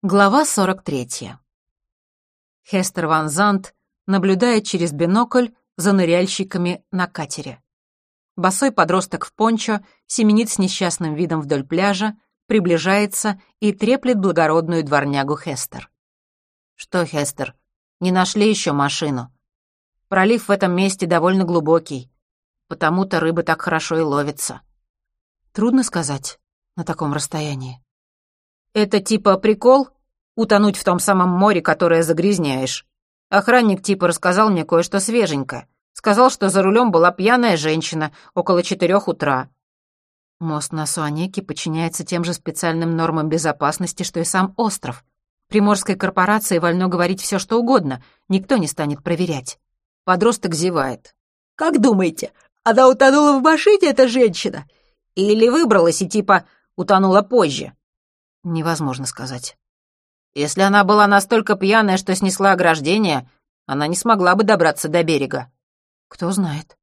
Глава 43. Хестер Ван Зант наблюдает через бинокль за ныряльщиками на катере. Босой подросток в пончо семенит с несчастным видом вдоль пляжа, приближается и треплет благородную дворнягу Хестер. «Что, Хестер, не нашли еще машину? Пролив в этом месте довольно глубокий, потому-то рыба так хорошо и ловится». Трудно сказать на таком расстоянии. «Это типа прикол? Утонуть в том самом море, которое загрязняешь? Охранник типа рассказал мне кое-что свеженькое. Сказал, что за рулем была пьяная женщина около 4 утра». Мост на Суанеке подчиняется тем же специальным нормам безопасности, что и сам остров. Приморской корпорации вольно говорить все, что угодно, никто не станет проверять. Подросток зевает. «Как думаете, она утонула в машине, эта женщина? Или выбралась и типа утонула позже?» Невозможно сказать. Если она была настолько пьяная, что снесла ограждение, она не смогла бы добраться до берега. Кто знает.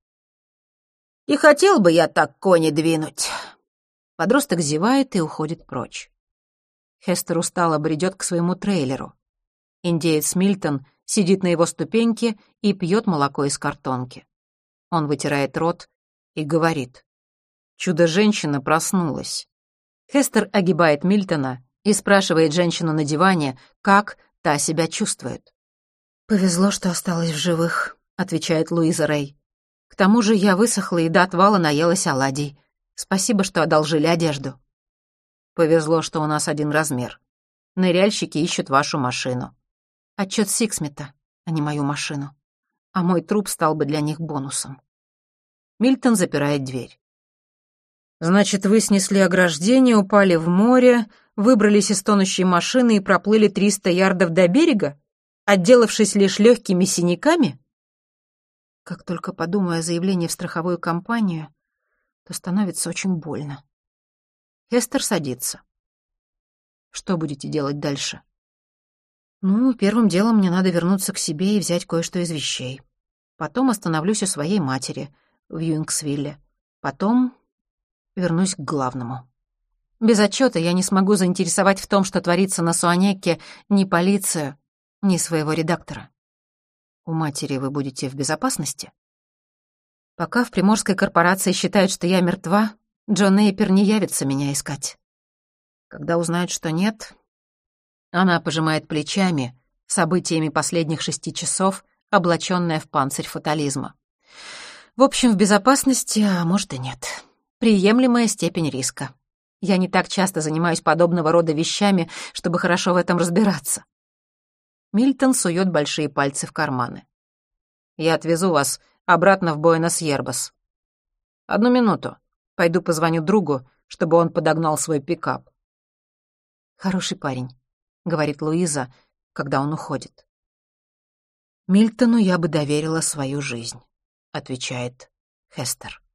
И хотел бы я так кони двинуть». Подросток зевает и уходит прочь. Хестер устало бредет к своему трейлеру. Индеец Мильтон сидит на его ступеньке и пьет молоко из картонки. Он вытирает рот и говорит: «Чудо-женщина проснулась». Хестер огибает Мильтона и спрашивает женщину на диване, как та себя чувствует. «Повезло, что осталась в живых», — отвечает Луиза Рэй. «К тому же я высохла и до отвала наелась оладий. Спасибо, что одолжили одежду». «Повезло, что у нас один размер. Ныряльщики ищут вашу машину». Отчет Сиксмита, а не мою машину. А мой труп стал бы для них бонусом. Мильтон запирает дверь. «Значит, вы снесли ограждение, упали в море, выбрались из тонущей машины и проплыли 300 ярдов до берега, отделавшись лишь легкими синяками?» Как только подумаю о заявлении в страховую компанию, то становится очень больно. Хестер садится. «Что будете делать дальше?» «Ну, первым делом мне надо вернуться к себе и взять кое-что из вещей. Потом остановлюсь у своей матери в Юингсвилле. Потом вернусь к главному. Без отчета я не смогу заинтересовать в том, что творится на Суанеке, ни полицию, ни своего редактора. У матери вы будете в безопасности? Пока в Приморской корпорации считают, что я мертва, Джон Нейпер не явится меня искать. Когда узнают, что нет...» Она пожимает плечами, событиями последних 6 часов, облачённая в панцирь фатализма. В общем, в безопасности, а может и нет. Приемлемая степень риска. Я не так часто занимаюсь подобного рода вещами, чтобы хорошо в этом разбираться. Мильтон сует большие пальцы в карманы. «Я отвезу вас обратно в Буэнос-Йербас. 1 минуту. Пойду позвоню другу, чтобы он подогнал свой пикап». «Хороший парень», — говорит Луиза, когда он уходит. «Мильтону я бы доверила свою жизнь», — отвечает Хестер.